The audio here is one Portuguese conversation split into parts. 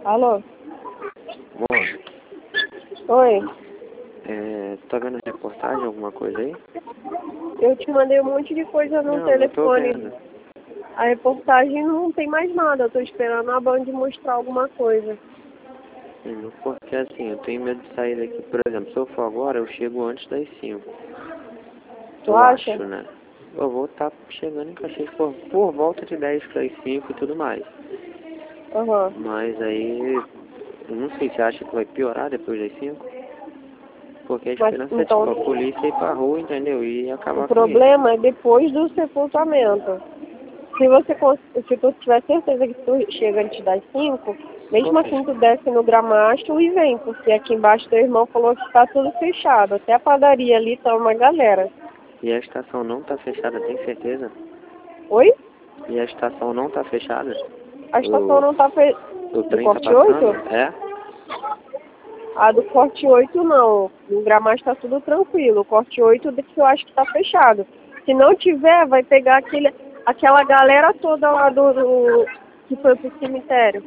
Alô? Amor, Oi? tá vendo reportagem, alguma coisa aí? Eu te mandei um monte de coisa no Não, não tô telefone. vendo. A reportagem não tem mais nada. Eu tô esperando a Band mostrar alguma coisa. Porque assim, eu tenho medo de sair daqui. Por exemplo, se eu for agora, eu chego antes das 5. Tu Eu acha? acho, né? Eu vou estar chegando em Caxias por volta de 10 para as 5 e tudo mais. Aham. Mas aí, eu não sei, você acha que vai piorar depois das 5? Porque a Mas esperança é tipo então a polícia ir pra rua, entendeu? E o acabar com isso. problema é depois do sepultamento. Se tu tiver certeza que tu chega antes das 5, mesmo Poxa, assim tu desce no Gramacho e vem, porque aqui embaixo teu irmão falou que tá tudo fechado. Até a padaria ali tá uma galera. e a estação não tá fechada, tem certeza? Oi? E a estação não tá fechada? A estação não tá O do trem tá Corte passando? 8? É? A do Corte 8 não. No Gramacho tá tudo tranquilo. O Corte 8 que eu acho que tá fechado. Se não tiver, vai pegar aquela galera toda lá que foi pro cemitério.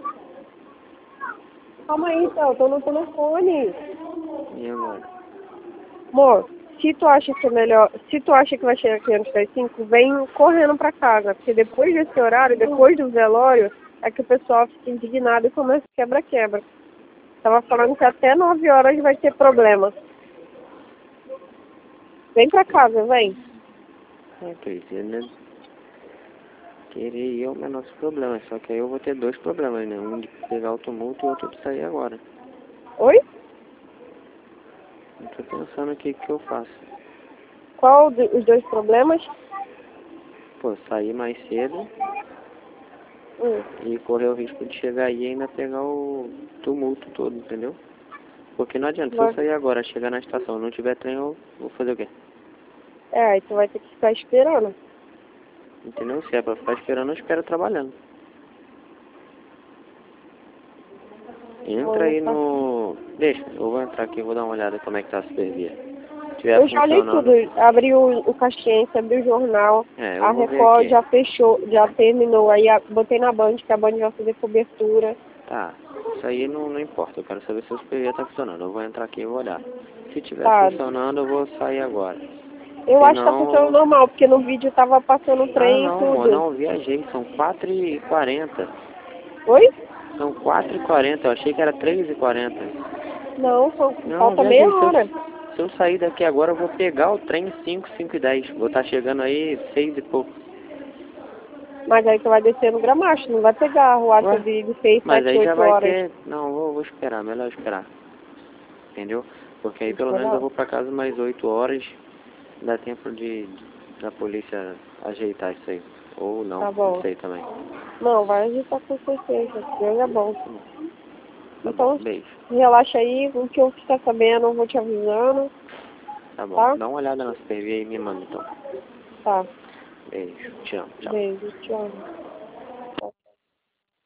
Calma aí, então, eu tô no telefone. E agora? Amor, se tu acha que é melhor, se tu acha que vai chegar aqui antes das 5, vem correndo pra casa. Porque depois desse horário, depois do velório, é que o pessoal fica indignado e começa quebra-quebra. Tava falando que até 9 horas vai ter problema. Vem pra casa, vem. Pois é, né? Querer ir é o menor dos problemas, só que aí eu vou ter dois problemas, né? Um de pegar o tumulto e outro de sair agora. Oi? Eu tô pensando aqui o que eu faço. Qual os dois problemas? Pô, sair mais cedo Hum. e correr o risco de chegar aí e ainda pegar o tumulto todo, entendeu? Porque não adianta, se eu Vai. sair agora, chegar na estação, não tiver trem, eu vou fazer o quê? Aí tu vai ter que ficar esperando. Entendeu? Se é pra ficar esperando, eu espero trabalhando. Entra aí Tá. no... Deixa, eu vou entrar aqui e vou dar uma olhada como é que tá a supervia. Se tiver Eu já li tudo. funcionando... Abri o Caxiense, abri o jornal. eu A vou ver Record aqui. já fechou, já terminou. Aí botei na Band, que a Band vai fazer cobertura. Tá, isso aí não importa, eu quero saber se o supervia tá funcionando. Eu vou entrar aqui e vou olhar. Se tiver Tá. funcionando, eu vou sair agora. Eu Se acho que tá não, eu funcionando vou... normal, porque no vídeo tava passando o Ah, trem e não, amor, tudo. não, viajei, são 4h40. Oi? São 4h40, eu achei que era 3h40. Não, Não, falta meia viajei, hora. se eu sair daqui agora, eu vou pegar o trem 5h10. Vou estar chegando aí 6 e pouco. Mas aí tu vai descer no Gramacho, não vai pegar a ruaça Ué? de 6, Mas 7, aí já 8 vai horas. ter... Não, vou esperar, melhor esperar. Entendeu? Porque aí pelo menos eu Olha. vou pra casa mais 8 horas. Dá tempo da polícia ajeitar isso aí. Ou não, Tá não bom. sei também. Não, vai agitar com certeza. Deus é bom. Tá bom, Então, beijo. relaxa aí. O que eu ficar sabendo, eu vou te avisando. Tá bom. Tá? Dá uma olhada na supervia aí e me manda então. Tá. Beijo. Te amo. Tchau. Beijo. Te amo.